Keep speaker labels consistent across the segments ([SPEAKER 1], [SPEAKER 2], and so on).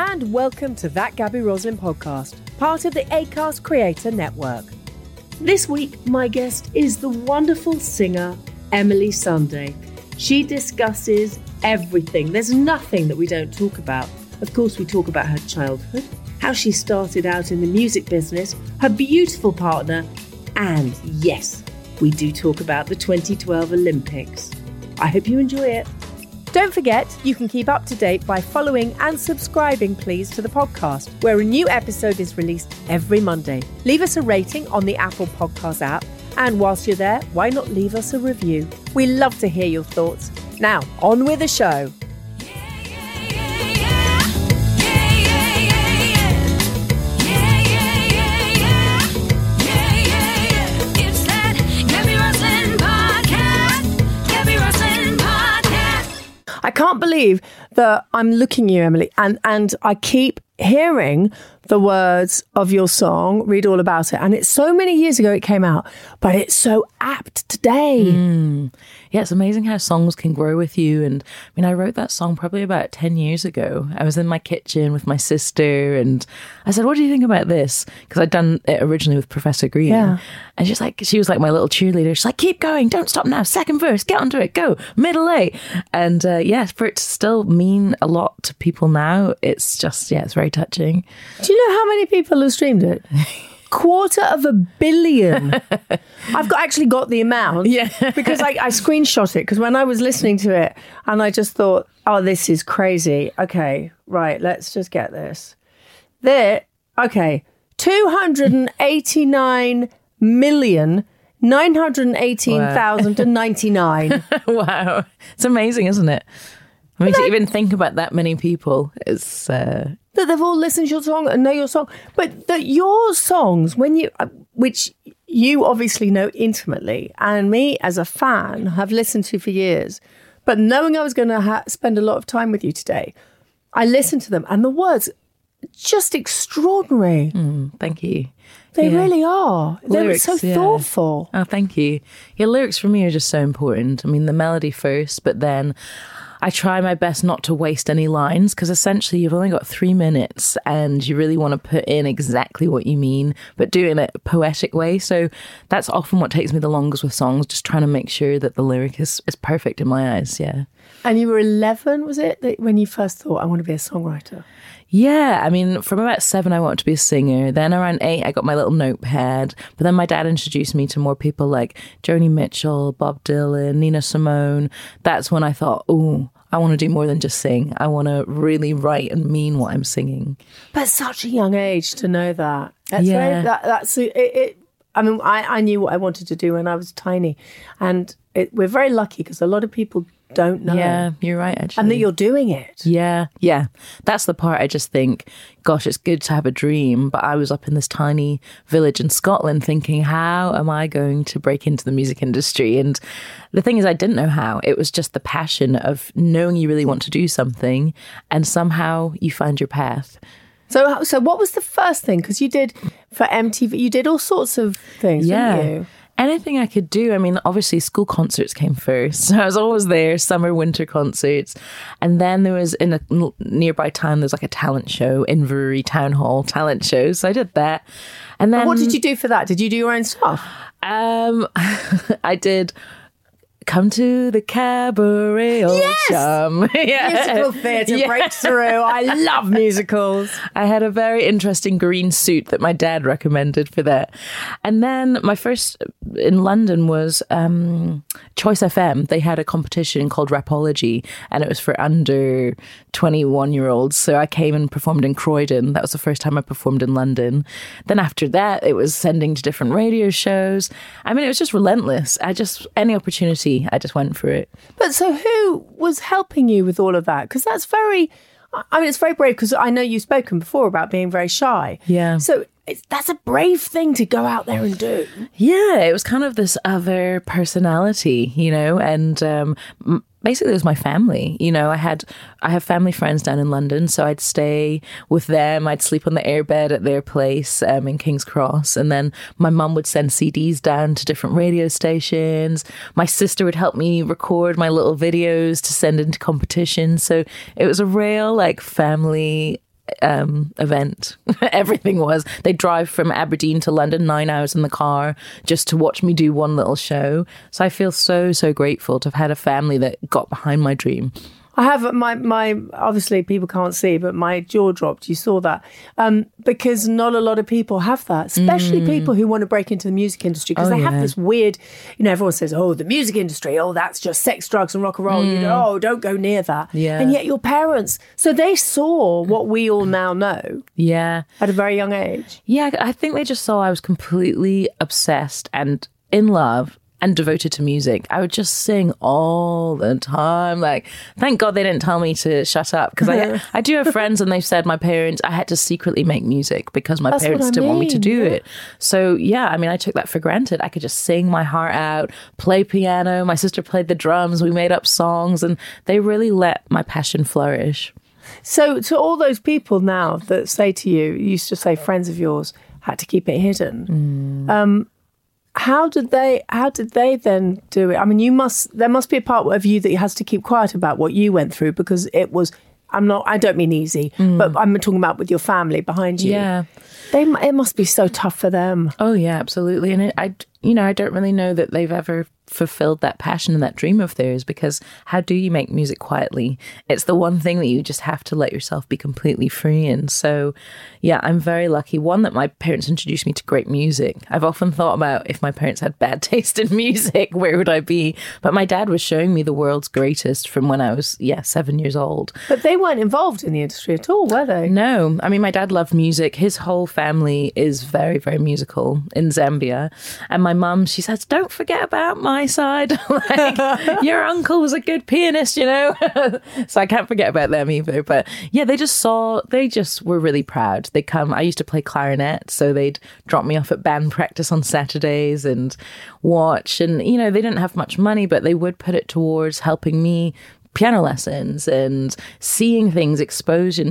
[SPEAKER 1] and welcome to That Gabby Roslin podcast, part of the Acast Creator Network. This week, my guest is the wonderful singer, Emeli Sandé. She discusses everything. There's nothing that we don't talk about. Of course, we talk about her childhood, how she started out in the music business, her beautiful partner, and yes, we do talk about the 2012 Olympics. I hope you enjoy it. Don't forget, you can keep up to date by following and subscribing, please, to the podcast, where a new episode is released every Monday. Leave us a rating on the Apple Podcast app, and whilst you're there, why not leave us a review? We love to hear your thoughts. Now, on with the show. I can't believe that I'm looking at you, Emeli, and I keep hearing the words of your song, Read All About It. And it's so many years ago it came out, but it's so apt today.
[SPEAKER 2] Yeah, it's amazing how songs can grow with you. And I mean, I wrote that song probably about 10 years ago. I was in my kitchen with my sister and I said, what do you think about this? Because I'd done it originally with Professor Green.
[SPEAKER 1] Yeah.
[SPEAKER 2] And she was like my little cheerleader. She's like, keep going, don't stop now. Second verse, get onto it, go, middle A. And for it to still mean a lot to people now, it's just, it's very touching.
[SPEAKER 1] Do you know how many people have streamed it? 250 million. I've actually got the amount.
[SPEAKER 2] Yeah.
[SPEAKER 1] Because I screenshot it because when I was listening to it and I just thought, oh, this is crazy. Okay, right, let's just get this. 289,918,099.
[SPEAKER 2] Wow. It's amazing, isn't it? I mean, to even think about that many people is...
[SPEAKER 1] that they've all listened to your song and know your song. But that your songs, which you obviously know intimately, and me as a fan have listened to for years, but knowing I was going to spend a lot of time with you today, I listened to them and the words, just extraordinary.
[SPEAKER 2] Thank you.
[SPEAKER 1] They really are. They're
[SPEAKER 2] Lyrics,
[SPEAKER 1] so thoughtful.
[SPEAKER 2] Oh, thank you. Yeah, lyrics for me are just so important. I mean, the melody first, but then I try my best not to waste any lines because essentially you've only got 3 minutes and you really want to put in exactly what you mean, but do it in a poetic way. So that's often what takes me the longest with songs, just trying to make sure that the lyric is perfect in my eyes, yeah.
[SPEAKER 1] And you were 11, was it, when you first thought, I want to be a songwriter?
[SPEAKER 2] Yeah, I mean, from about 7, I wanted to be a singer. Then around 8, I got my little notepad. But then my dad introduced me to more people like Joni Mitchell, Bob Dylan, Nina Simone. That's when I thought, oh, I want to do more than just sing. I want to really write and mean what I'm singing.
[SPEAKER 1] But at such a young age to know that. That's it. I mean, I knew what I wanted to do when I was tiny. And we're very lucky because a lot of people don't know.
[SPEAKER 2] Yeah, you're right, actually.
[SPEAKER 1] And that you're doing it.
[SPEAKER 2] Yeah. That's the part I just think, gosh, it's good to have a dream. But I was up in this tiny village in Scotland thinking, how am I going to break into the music industry? And the thing is, I didn't know how. It was just the passion of knowing you really want to do something and somehow you find your path.
[SPEAKER 1] So what was the first thing? Because you did, for MTV, you did all sorts of things, didn't you?
[SPEAKER 2] Anything I could do. I mean, obviously school concerts came first. So I was always there, summer, winter concerts. And then there was in a nearby town, there's like a talent show, Inverurie Town Hall talent show. So I did that. And then...
[SPEAKER 1] what did you do for that? Did you do your own stuff?
[SPEAKER 2] I did... Come to the cabaret, old chum.
[SPEAKER 1] Musical theatre breakthrough. I love musicals.
[SPEAKER 2] I had a very interesting green suit that my dad recommended for that. And then my first in London was Choice FM. They had a competition called Rapology and it was for under 21-year-olds. So I came and performed in Croydon. That was the first time I performed in London. Then after that, it was sending to different radio shows. I mean, it was just relentless. Any opportunity, I just went for it.
[SPEAKER 1] But so who was helping you with all of that? Because it's very brave because I know you've spoken before about being very shy.
[SPEAKER 2] Yeah.
[SPEAKER 1] So that's a brave thing to go out there and do.
[SPEAKER 2] Yeah, it was kind of this other personality, and basically it was my family. I have family friends down in London, so I'd stay with them. I'd sleep on the airbed at their place in King's Cross, and then my mum would send CDs down to different radio stations. My sister would help me record my little videos to send into competitions. So it was a real family event. Everything was. They drive from Aberdeen to London, 9 hours in the car just to watch me do one little show. So I feel so, so grateful to have had a family that got behind my dream.
[SPEAKER 1] I have my obviously people can't see, but my jaw dropped. You saw that because not a lot of people have that, especially people who want to break into the music industry because they have this weird, everyone says, oh, the music industry, oh, that's just sex, drugs and rock and roll. Oh, don't go near that.
[SPEAKER 2] Yeah.
[SPEAKER 1] And yet your parents, so they saw what we all now know.
[SPEAKER 2] Yeah.
[SPEAKER 1] At a very young age.
[SPEAKER 2] Yeah, I think they just saw I was completely obsessed and in love and devoted to music. I would just sing all the time. Like, thank God they didn't tell me to shut up because I do have friends and they've said my parents, I had to secretly make music because my parents didn't want me to do it. So yeah, I mean, I took that for granted. I could just sing my heart out, play piano. My sister played the drums. We made up songs and they really let my passion flourish.
[SPEAKER 1] So to all those people now that say to you, you used to say friends of yours had to keep it hidden. How did they then do it? I mean, there must be a part of you that has to keep quiet about what you went through because it was, I don't mean easy, but I'm talking about with your family behind you.
[SPEAKER 2] Yeah.
[SPEAKER 1] It must be so tough for them.
[SPEAKER 2] Oh yeah, absolutely. And I don't really know that they've ever fulfilled that passion and that dream of theirs because how do you make music quietly? It's the one thing that you just have to let yourself be completely free in. So yeah, I'm very lucky. One, that my parents introduced me to great music. I've often thought about if my parents had bad taste in music, where would I be? But my dad was showing me the world's greatest from when I was, 7 years old.
[SPEAKER 1] But they weren't involved in the industry at all, were they?
[SPEAKER 2] No. I mean, my dad loved music. His whole family is very, very musical in Zambia. And my mum, she says, don't forget about my side. Like, your uncle was a good pianist, So I can't forget about them either. But yeah, they just were really proud. They come, I used to play clarinet, so they'd drop me off at band practice on Saturdays and watch. And, they didn't have much money, but they would put it towards helping me piano lessons and seeing things, exposure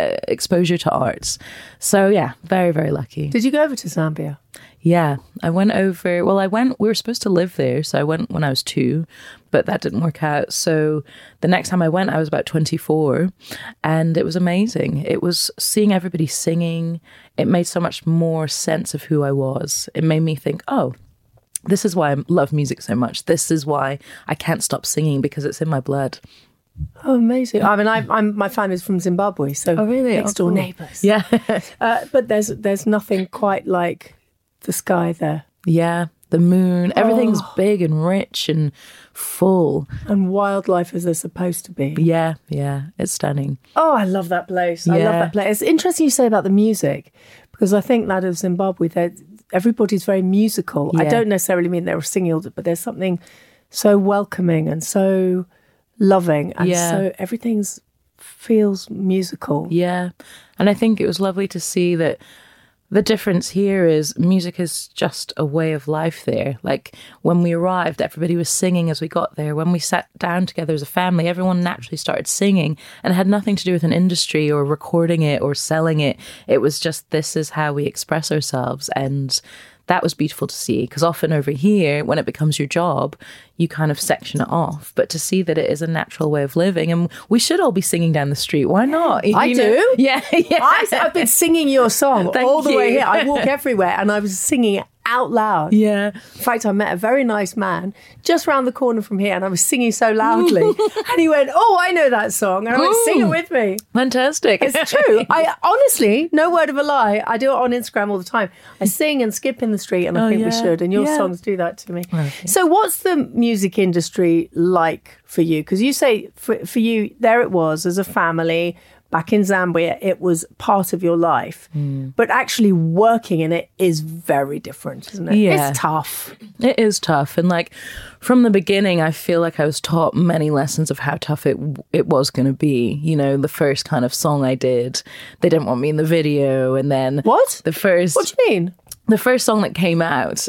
[SPEAKER 2] to arts. So yeah, very, very lucky.
[SPEAKER 1] Did you go over to Zambia?
[SPEAKER 2] Yeah, I went over. Well, we were supposed to live there, so I went when I was 2, but that didn't work out. So the next time I went, I was about 24, and it was amazing. It was seeing everybody singing. It made so much more sense of who I was. It made me think, oh, this is why I love music so much. This is why I can't stop singing because it's in my blood.
[SPEAKER 1] Oh, amazing! I mean, my family's from Zimbabwe, so next door neighbours.
[SPEAKER 2] Yeah,
[SPEAKER 1] but there's nothing quite like the sky there.
[SPEAKER 2] Yeah, the moon. Everything's big and rich and full.
[SPEAKER 1] And wildlife as they're supposed to be.
[SPEAKER 2] Yeah, it's stunning.
[SPEAKER 1] Oh, I love that place. I love that place. It's interesting you say about the music because I think that of Zimbabwe, everybody's very musical. Yeah. I don't necessarily mean they were singing all, but there's something so welcoming and so loving and so everything feels musical.
[SPEAKER 2] Yeah, and I think it was lovely to see that the difference here is music is just a way of life there. Like when we arrived, everybody was singing as we got there. When we sat down together as a family, everyone naturally started singing and it had nothing to do with an industry or recording it or selling it. It was just, this is how we express ourselves. And that was beautiful to see because often over here, when it becomes your job, you kind of section it off. But to see that it is a natural way of living and we should all be singing down the street. Why not?
[SPEAKER 1] I do.
[SPEAKER 2] Yeah.
[SPEAKER 1] I've been singing your song all the way here. I walk everywhere and I was singing it out loud.
[SPEAKER 2] Yeah.
[SPEAKER 1] In fact, I met a very nice man just round the corner from here and I was singing so loudly. And he went, oh, I know that song. And I went, sing it with me.
[SPEAKER 2] Fantastic.
[SPEAKER 1] It's true. I honestly, no word of a lie, I do it on Instagram all the time. I sing and skip in the street and I think we should. And your songs do that to me. Okay. So what's the music industry like for you? Because you say for you, there it was as a family. Back in Zambia, it was part of your life. But actually working in it is very different, isn't it?
[SPEAKER 2] Yeah.
[SPEAKER 1] It's tough.
[SPEAKER 2] It is tough. And like from the beginning, I feel like I was taught many lessons of how tough it was going to be. The first kind of song I did, they didn't want me in the video. And then
[SPEAKER 1] What?
[SPEAKER 2] The first...
[SPEAKER 1] What do you mean?
[SPEAKER 2] The first song that came out...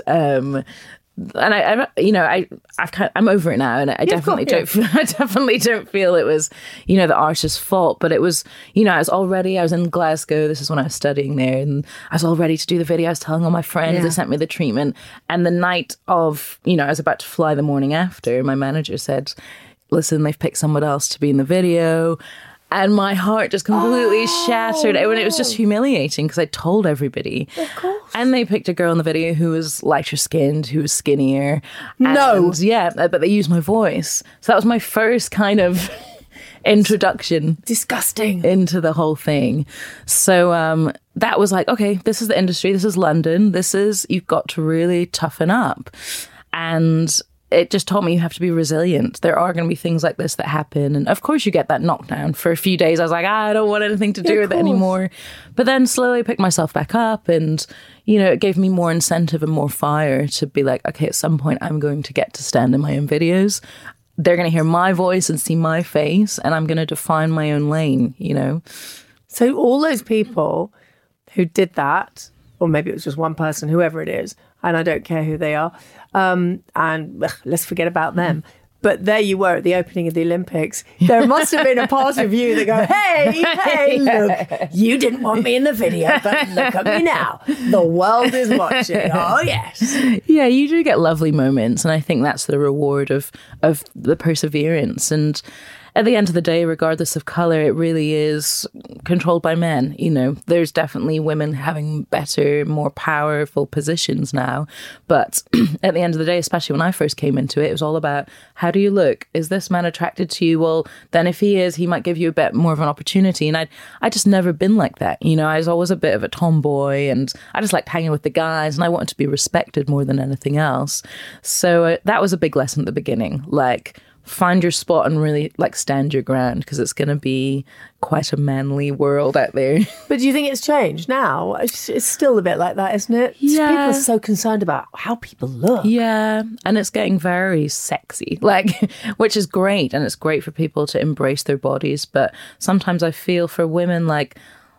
[SPEAKER 2] and I'm over it now, and I definitely don't feel it was, the artist's fault. But it was, I was in Glasgow. This is when I was studying there, and I was all ready to do the video. I was telling all my friends. They sent me the treatment, and the night of, I was about to fly the morning after. My manager said, "Listen, they've picked someone else to be in the video." And my heart just completely shattered. And it was just humiliating because I told everybody.
[SPEAKER 1] Of course.
[SPEAKER 2] And they picked a girl in the video who was lighter skinned, who was skinnier.
[SPEAKER 1] No.
[SPEAKER 2] And yeah, but they used my voice. So that was my first kind of introduction.
[SPEAKER 1] Disgusting.
[SPEAKER 2] Into the whole thing. So that was like, okay, this is the industry. This is London. You've got to really toughen up. And it just taught me you have to be resilient. There are going to be things like this that happen. And of course you get that knockdown. For a few days I was like, I don't want anything to do with it anymore. But then slowly picked myself back up and, you know, it gave me more incentive and more fire to be like, okay, at some point I'm going to get to stand in my own videos. They're going to hear my voice and see my face and I'm going to define my own lane, you know.
[SPEAKER 1] So all those people who did that, or maybe it was just one person, whoever it is, and I don't care who they are, and let's forget about them. But there you were at the opening of the Olympics. There must have been a part of you that go, hey, look, you didn't want me in the video, but look at me now. The world is watching. Oh, yes.
[SPEAKER 2] Yeah, you do get lovely moments. And I think that's the reward of the perseverance. And at the end of the day, regardless of colour, it really is controlled by men. You know, there's definitely women having better, more powerful positions now. But at the end of the day, especially when I first came into it, it was all about, how do you look? Is this man attracted to you? Well, then if he is, he might give you a bit more of an opportunity. And I just never been like that. You know, I was always a bit of a tomboy and I just liked hanging with the guys and I wanted to be respected more than anything else. So that was a big lesson at the beginning. Like, find your spot and really like stand your ground because it's going to be quite a manly world out there.
[SPEAKER 1] But do you think it's changed now? It's still a bit like that, isn't it?
[SPEAKER 2] Yeah.
[SPEAKER 1] People are so concerned about how people look.
[SPEAKER 2] Yeah. And it's getting very sexy, like, which is great. And it's great for people to embrace their bodies. But sometimes I feel for women, like,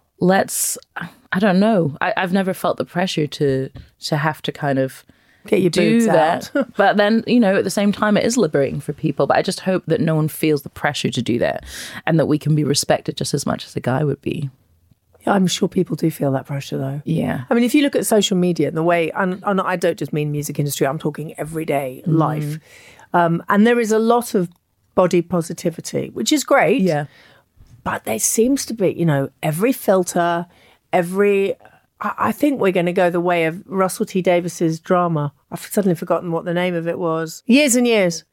[SPEAKER 2] I don't know. I've never felt the pressure to have to kind of
[SPEAKER 1] get your boobs out.
[SPEAKER 2] But then, you know, at the same time, it is liberating for people. But I just hope that no one feels the pressure to do that and that we can be respected just as much as a guy would be.
[SPEAKER 1] Yeah, I'm sure people do feel that pressure, though.
[SPEAKER 2] Yeah.
[SPEAKER 1] I mean, if you look at social media and the way, and I don't just mean music industry, I'm talking everyday life. And there is a lot of body positivity, which is great.
[SPEAKER 2] Yeah.
[SPEAKER 1] But there seems to be, you know, every filter, I think we're going to go the way of Russell T Davis's drama. I've suddenly forgotten what the name of it was. Years and Years.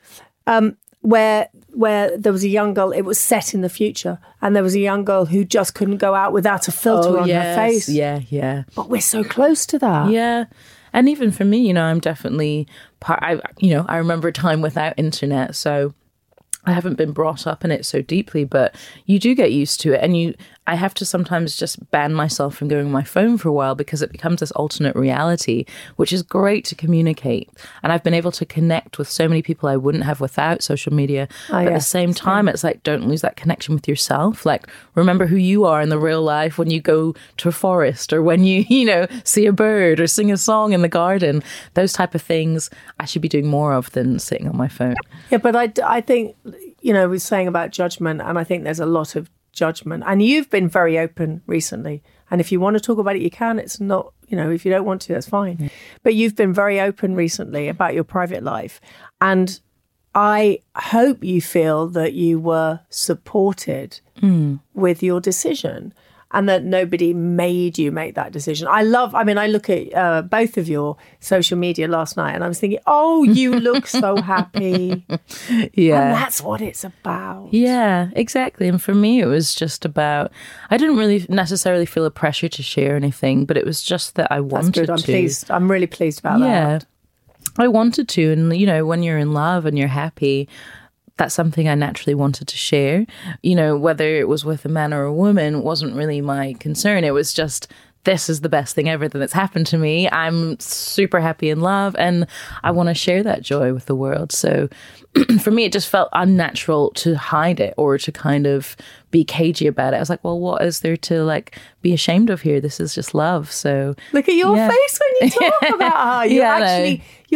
[SPEAKER 1] Where there was a young girl, it was set in the future, and there was a young girl who just couldn't go out without a filter on her face.
[SPEAKER 2] Yeah, yeah.
[SPEAKER 1] But we're so close to that.
[SPEAKER 2] Yeah. And even for me, you know, I'm definitely I remember a time without internet, so I haven't been brought up in it so deeply, but you do get used to it. And I have to sometimes just ban myself from going on my phone for a while because it becomes this alternate reality, which is great to communicate. And I've been able to connect with so many people I wouldn't have without social media. But at the same time, it's like, don't lose that connection with yourself. Like, remember who you are in the real life when you go to a forest or when you see a bird or sing a song in the garden. Those type of things I should be doing more of than sitting on my phone.
[SPEAKER 1] Yeah, but I think, you know, we're saying about judgment, and I think there's a lot of judgment. And you've been very open recently. And if you want to talk about it, you can. It's not, you know, if you don't want to, that's fine. Mm. But you've been very open recently about your private life. And I hope you feel that you were supported with your decision and that nobody made you make that decision. I look at both of your social media last night and I was thinking, oh, you look so happy.
[SPEAKER 2] Yeah.
[SPEAKER 1] And that's what it's about.
[SPEAKER 2] Yeah, exactly. And for me, it was just about, I didn't really necessarily feel a pressure to share anything, but it was just that I wanted to.
[SPEAKER 1] That's good. I'm pleased. I'm really pleased about that.
[SPEAKER 2] Yeah, I wanted to. And, you know, when you're in love and you're happy, that's something I naturally wanted to share. You know, whether it was with a man or a woman wasn't really my concern. It was just, this is the best thing ever that's happened to me. I'm super happy in love and I want to share that joy with the world. So for me, it just felt unnatural to hide it or to kind of be cagey about it. I was like, well, what is there to like be ashamed of here? This is just love. So
[SPEAKER 1] look at your face when you talk about her. You're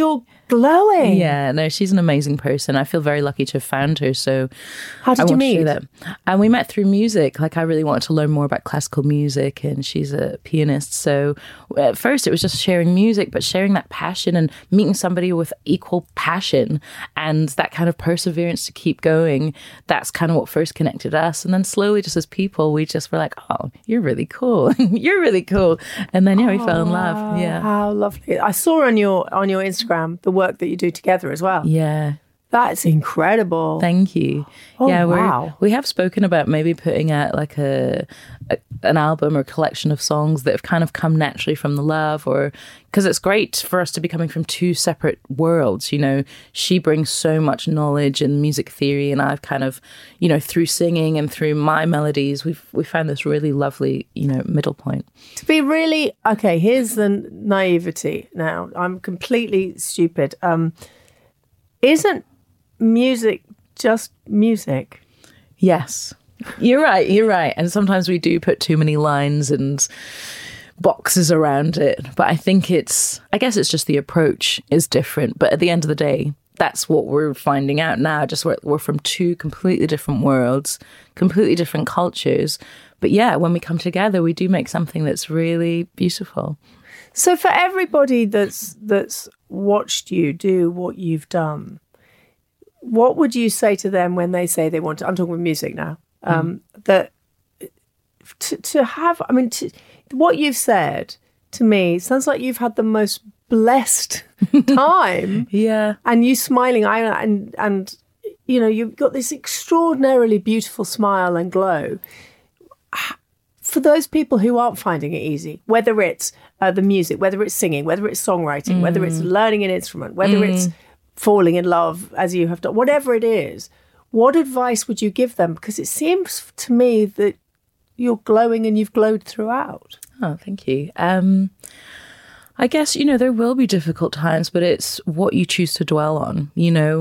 [SPEAKER 1] glowing.
[SPEAKER 2] Yeah, no, she's an amazing person. I feel very lucky to have found her. So
[SPEAKER 1] how did you meet?
[SPEAKER 2] And we met through music. Like, I really wanted to learn more about classical music, and she's a pianist. So at first it was just sharing music, but sharing that passion and meeting somebody with equal passion and that kind of perseverance to keep going. That's kind of what first connected us. And then slowly, just as people, we just were like, oh, you're really cool. You're really cool. And then, we fell in love. Yeah.
[SPEAKER 1] How lovely. I saw on your Instagram the work that you do together as well.
[SPEAKER 2] Yeah.
[SPEAKER 1] That's incredible.
[SPEAKER 2] Thank you.
[SPEAKER 1] Oh, yeah, wow.
[SPEAKER 2] We have spoken about maybe putting out like an album or collection of songs that have kind of come naturally from the love, or because it's great for us to be coming from two separate worlds. She brings so much knowledge in music theory, and I've kind of, through singing and through my melodies, we found this really lovely, middle point.
[SPEAKER 1] To be really, okay, here's the naivety now. I'm completely stupid. Isn't music just music?
[SPEAKER 2] Yes, you're right. And sometimes we do put too many lines and boxes around it, but I guess it's just the approach is different. But at the end of the day, that's what we're finding out now. Just we're from two completely different worlds, completely different cultures, but yeah, when we come together, we do make something that's really beautiful.
[SPEAKER 1] So for everybody that's watched you do what you've done, what would you say to them when they say they want to, I'm talking with music now, that to have, what you've said to me sounds like you've had the most blessed time.
[SPEAKER 2] Yeah.
[SPEAKER 1] And you smiling, and you've got this extraordinarily beautiful smile and glow. For those people who aren't finding it easy, whether it's the music, whether it's singing, whether it's songwriting, whether it's learning an instrument, whether it's falling in love as you have done, whatever it is, what advice would you give them? Because it seems to me that you're glowing and you've glowed throughout.
[SPEAKER 2] Oh, thank you. I guess, there will be difficult times, but it's what you choose to dwell on.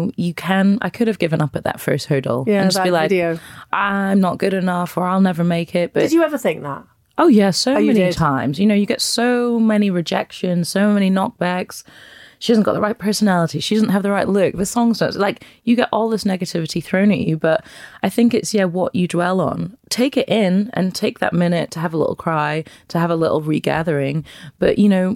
[SPEAKER 2] I could have given up at that first hurdle and just be like, I'm not good enough, or I'll never make it. But
[SPEAKER 1] did you ever think that?
[SPEAKER 2] Oh, yeah, so many times. You get so many rejections, so many knockbacks. She hasn't got the right personality. She doesn't have the right look. The songs don't. Like, you get all this negativity thrown at you. But I think it's, what you dwell on. Take it in and take that minute to have a little cry, to have a little regathering. But,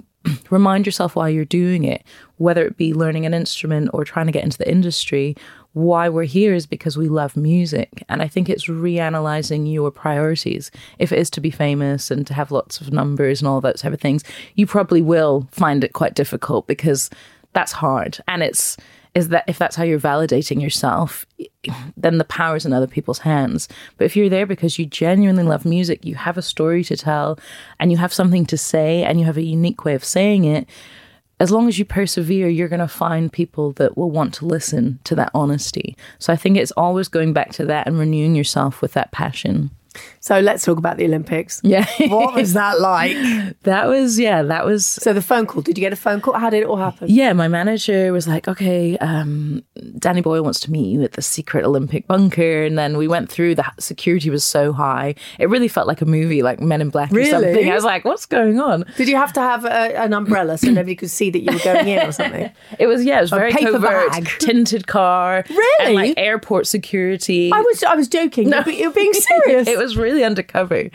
[SPEAKER 2] remind yourself while you're doing it, whether it be learning an instrument or trying to get into the industry, why we're here is because we love music. And I think it's reanalyzing your priorities. If it is to be famous and to have lots of numbers and all those type of things, you probably will find it quite difficult because that's hard. And if that's how you're validating yourself, then the power's in other people's hands. But if you're there because you genuinely love music, you have a story to tell and you have something to say and you have a unique way of saying it, as long as you persevere, you're going to find people that will want to listen to that honesty. So I think it's always going back to that and renewing yourself with that passion.
[SPEAKER 1] So let's talk about the Olympics.
[SPEAKER 2] Yeah.
[SPEAKER 1] What was that like?
[SPEAKER 2] That was. So
[SPEAKER 1] the phone call, did you get a phone call? How did it all happen?
[SPEAKER 2] Yeah, my manager was like, okay, Danny Boyle wants to meet you at the secret Olympic bunker. And then we went through, the security was so high. It really felt like a movie, like Men in Black or something. I was like, what's going on?
[SPEAKER 1] Did you have to have an umbrella so nobody could see that you were going in or something?
[SPEAKER 2] It was very covert.
[SPEAKER 1] Bag.
[SPEAKER 2] Tinted car.
[SPEAKER 1] Really?
[SPEAKER 2] And like airport security.
[SPEAKER 1] I was joking. No. But you're being serious.
[SPEAKER 2] It was really undercover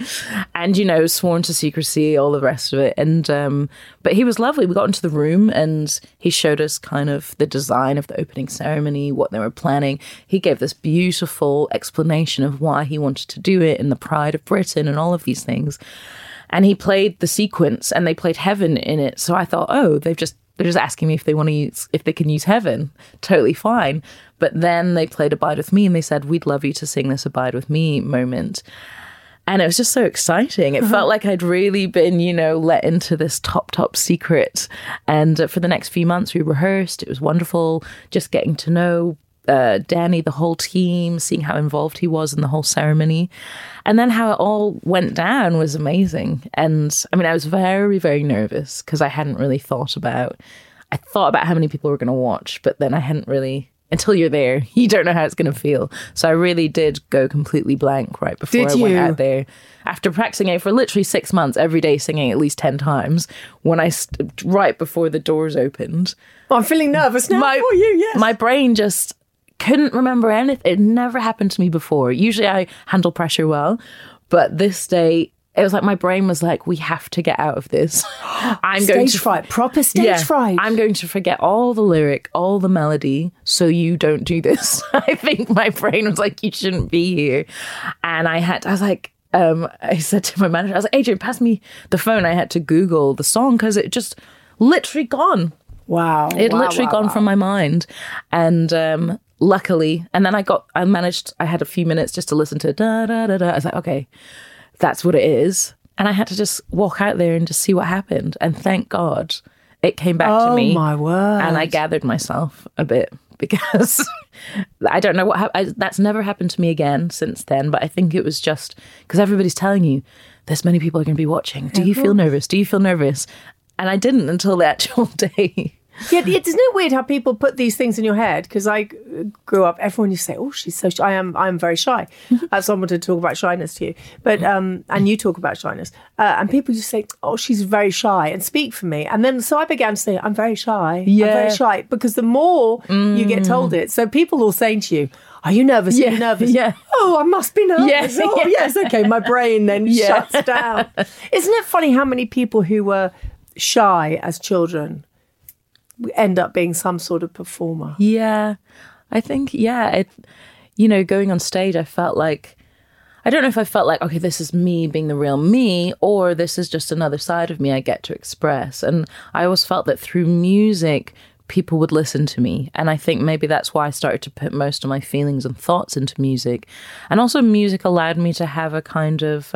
[SPEAKER 2] and sworn to secrecy, all the rest of it, and but he was lovely. We got into the room and he showed us kind of the design of the opening ceremony, what they were planning. He gave this beautiful explanation of why he wanted to do it and the pride of Britain and all of these things, and he played the sequence and they played Heaven in it. So I thought, oh, they're just asking me if they can use Heaven. Totally fine. But then they played Abide With Me and they said, we'd love you to sing this Abide With Me moment. And it was just so exciting. It felt like I'd really been, let into this top secret. And for the next few months, we rehearsed. It was wonderful just getting to know Danny, the whole team, seeing how involved he was in the whole ceremony. And then how it all went down was amazing. And I was very, very nervous because I hadn't really thought about how many people were going to watch, but then I hadn't really until you're there, you don't know how it's going to feel. So I really did go completely blank right before I went out there. After practicing it for literally 6 months, every day singing at least 10 times, when right before the doors opened.
[SPEAKER 1] Oh, I'm feeling nervous now for you, yes.
[SPEAKER 2] My brain just couldn't remember anything. It never happened to me before. Usually I handle pressure well, but this day, it was like my brain was like, we have to get out of this.
[SPEAKER 1] Stage fright, proper stage fright.
[SPEAKER 2] I'm going to forget all the lyric, all the melody, so you don't do this. I think my brain was like, you shouldn't be here. And I said to my manager, I was like, Adrian, pass me the phone. I had to Google the song because it just literally gone.
[SPEAKER 1] Wow.
[SPEAKER 2] It literally gone from my mind. And luckily, and then I had a few minutes just to listen to da da da da. I was like, okay, that's what it is. And I had to just walk out there and just see what happened. And thank God it came back to me.
[SPEAKER 1] Oh, my word.
[SPEAKER 2] And I gathered myself a bit because I don't know what happened. That's never happened to me again since then. But I think it was just because everybody's telling you this many people are going to be watching. Do you feel nervous? Do you feel nervous? And I didn't until the actual day.
[SPEAKER 1] Yeah, isn't it weird how people put these things in your head? Because I grew up, everyone used to say, "Oh, she's so shy." I am very shy. Someone to talk about shyness to you, but and you talk about shyness, and people just say, "Oh, she's very shy," and speak for me. And then so I began to say, "I'm very shy.
[SPEAKER 2] Yeah.
[SPEAKER 1] I'm very shy," because the more you get told it, so people will say to you, "Are you nervous? Are you nervous?"
[SPEAKER 2] Yeah.
[SPEAKER 1] Oh, I must be nervous.
[SPEAKER 2] Yes.
[SPEAKER 1] Oh, yes. Okay, my brain then shuts down. Isn't it funny how many people who were shy as children end up being some sort of performer?
[SPEAKER 2] Yeah, I think, going on stage, I felt like, I don't know if I felt like, okay, this is me being the real me, or this is just another side of me I get to express. And I always felt that through music, people would listen to me. And I think maybe that's why I started to put most of my feelings and thoughts into music. And also music allowed me to have a kind of,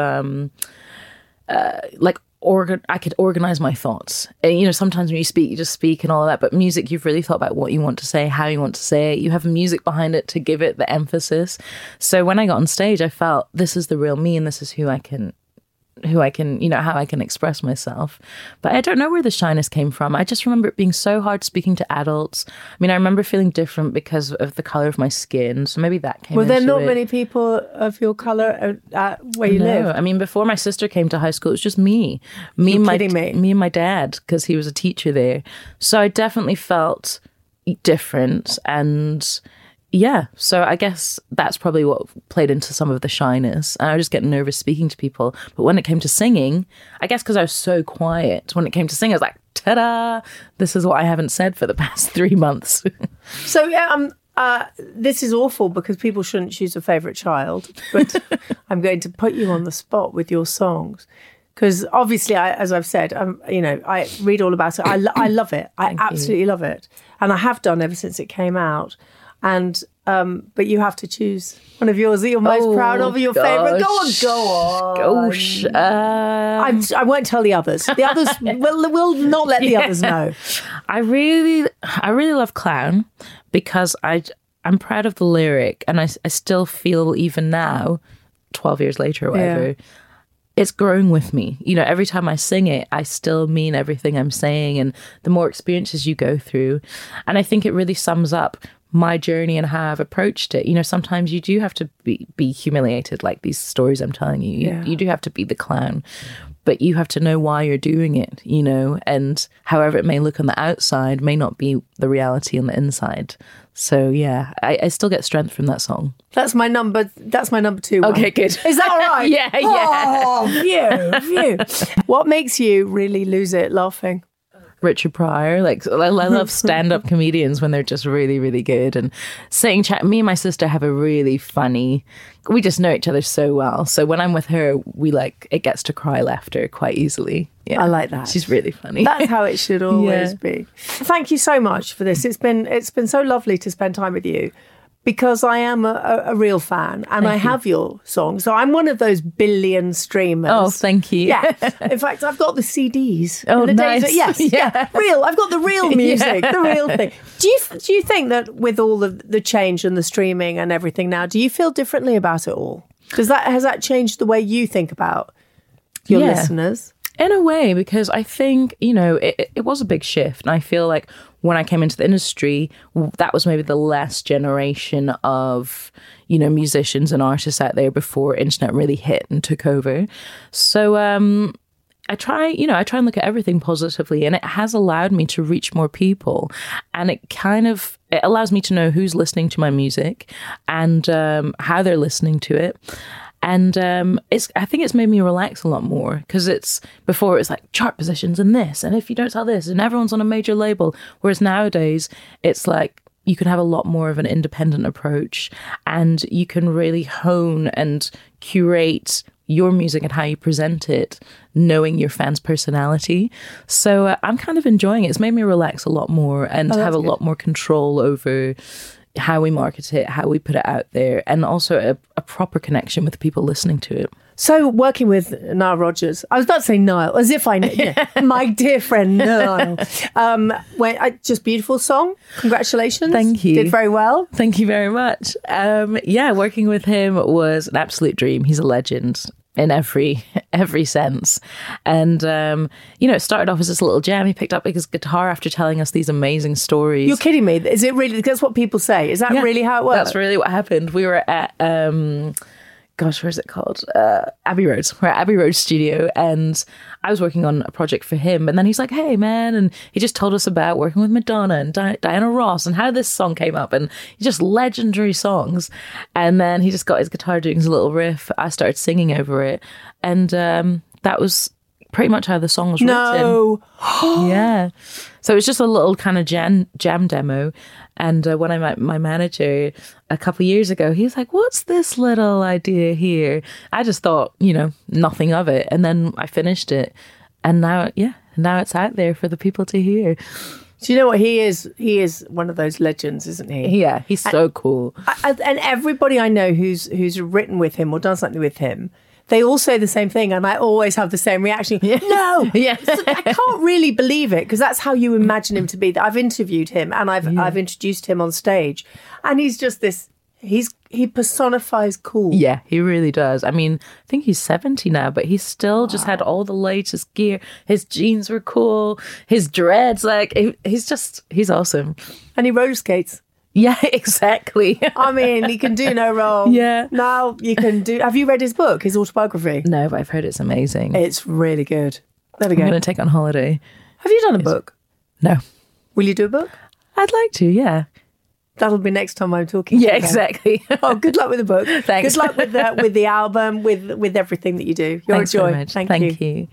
[SPEAKER 2] I could organize my thoughts. And, sometimes when you speak, you just speak and all of that. But music, you've really thought about what you want to say, how you want to say it. You have music behind it to give it the emphasis. So when I got on stage, I felt this is the real me and this is who I can, how I can express myself. But I don't know where the shyness came from. I just remember it being so hard speaking to adults. I mean, I remember feeling different because of the color of my skin. So maybe that came into it.
[SPEAKER 1] Were there not many people of your color where you live?
[SPEAKER 2] I mean, before my sister came to high school, it was just me and my dad, because he was a teacher there. So I definitely felt different. And yeah, so I guess that's probably what played into some of the shyness. And I would just get nervous speaking to people. But when it came to singing, I guess because I was so quiet, when it came to singing, I was like, ta-da, this is what I haven't said for the past 3 months.
[SPEAKER 1] So, this is awful because people shouldn't choose a favourite child. But I'm going to put you on the spot with your songs. Because obviously, as I've said, I read all about it. I love it. I absolutely love it. And I have done ever since it came out. And but you have to choose one of yours that you're most proud of, or your favourite. Go on.
[SPEAKER 2] Gosh.
[SPEAKER 1] I won't tell the others. The others, we'll not let the others know.
[SPEAKER 2] I really love Clown because I'm proud of the lyric, and I still feel even now, 12 years later or whatever, it's growing with me. Every time I sing it, I still mean everything I'm saying, and the more experiences you go through. And I think it really sums up my journey and how I've approached it. Sometimes you do have to be humiliated, like these stories I'm telling you. You do have to be the clown, but you have to know why you're doing it, and however it may look on the outside may not be the reality on the inside. So yeah, I still get strength from that song. That's my number 2 one. Okay, good.
[SPEAKER 1] Is that all right?
[SPEAKER 2] Yeah.
[SPEAKER 1] Oh, phew. What makes you really lose it laughing?
[SPEAKER 2] Richard Pryor. I love stand-up comedians when they're just really, really good. And me and my sister have a really funny, we just know each other so well. So when I'm with her, it gets to cry laughter quite easily. Yeah.
[SPEAKER 1] I like that.
[SPEAKER 2] She's really funny.
[SPEAKER 1] That's how it should always be. Thank you so much for this. It's been so lovely to spend time with you. Because I am a real fan and I have your songs. So I'm one of those billion streamers.
[SPEAKER 2] Oh, thank you.
[SPEAKER 1] Yeah. In fact, I've got the CDs.
[SPEAKER 2] Oh, nice.
[SPEAKER 1] Yes. Yeah. Real. I've got the real music, the real thing. Do you think that with all of the change and the streaming and everything now, do you feel differently about it all? Has that changed the way you think about your listeners?
[SPEAKER 2] In a way, because I think, it was a big shift. And I feel like when I came into the industry, that was maybe the last generation of, musicians and artists out there before internet really hit and took over. So I try and look at everything positively, and it has allowed me to reach more people. And it allows me to know who's listening to my music and how they're listening to it. And I think it's made me relax a lot more, because before it was like chart positions and this, and if you don't sell this, and everyone's on a major label. Whereas nowadays it's like you can have a lot more of an independent approach, and you can really hone and curate your music and how you present it, knowing your fans' personality. So I'm kind of enjoying it. It's made me relax a lot more and have a lot more control over how we market it, how we put it out there, and also a proper connection with the people listening to it.
[SPEAKER 1] So working with Nile Rodgers, I was about to say Niall, as if I know, my dear friend Niall. Just beautiful song. Congratulations.
[SPEAKER 2] Thank you.
[SPEAKER 1] Did very well.
[SPEAKER 2] Thank you very much. Working with him was an absolute dream. He's a legend in every sense. And, it started off as this little jam. He picked up his guitar after telling us these amazing stories.
[SPEAKER 1] You're kidding me. Is it really? That's what people say. Is that really how it works?
[SPEAKER 2] That's really what happened. We were at, where's it called? Abbey Road. We're at Abbey Road Studio, and I was working on a project for him. And then he's like, hey, man. And he just told us about working with Madonna and Diana Ross and how this song came up, and just legendary songs. And then he just got his guitar doing his little riff. I started singing over it. And that was pretty much how the song was written. Yeah. So it was just a little kind of jam demo. And when I met my manager a couple of years ago, he was like, what's this little idea here? I just thought, nothing of it. And then I finished it. And now it's out there for the people to hear.
[SPEAKER 1] Do you know what he is? He is one of those legends, isn't he?
[SPEAKER 2] Yeah, he's so cool.
[SPEAKER 1] And everybody I know who's written with him or done something with him, they all say the same thing, and I always have the same reaction. Yeah. No, I can't really believe it, because that's how you imagine him to be. I've interviewed him, and I've introduced him on stage, and he's just this. He personifies cool.
[SPEAKER 2] Yeah, he really does. I mean, I think he's 70 now, but he's still just had all the latest gear. His jeans were cool. His dreads, he's awesome.
[SPEAKER 1] And he roller skates.
[SPEAKER 2] Yeah, exactly.
[SPEAKER 1] I mean, he can do no wrong.
[SPEAKER 2] Yeah.
[SPEAKER 1] Now you can do... Have you read his book, his autobiography?
[SPEAKER 2] No, but I've heard it's amazing.
[SPEAKER 1] It's really good. There we go.
[SPEAKER 2] I'm going to take on holiday.
[SPEAKER 1] Have you done a book?
[SPEAKER 2] No.
[SPEAKER 1] Will you do a book?
[SPEAKER 2] I'd like to, yeah.
[SPEAKER 1] That'll be next time I'm talking.
[SPEAKER 2] Yeah, exactly.
[SPEAKER 1] Oh, good luck with the book.
[SPEAKER 2] Thanks.
[SPEAKER 1] Good luck with the album, with everything that you do. You're
[SPEAKER 2] Thanks
[SPEAKER 1] a joy.
[SPEAKER 2] Very much.
[SPEAKER 1] Thank you.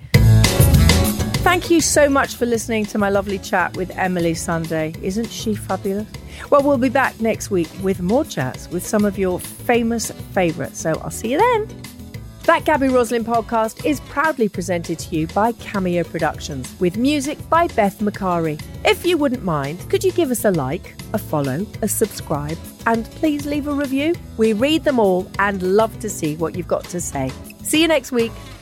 [SPEAKER 1] Thank you so much for listening to my lovely chat with Emeli Sandé. Isn't she fabulous? Well, we'll be back next week with more chats with some of your famous favourites. So I'll see you then. That Gabby Roslin podcast is proudly presented to you by Cameo Productions, with music by Beth Macari. If you wouldn't mind, could you give us a like, a follow, a subscribe, and please leave a review? We read them all and love to see what you've got to say. See you next week.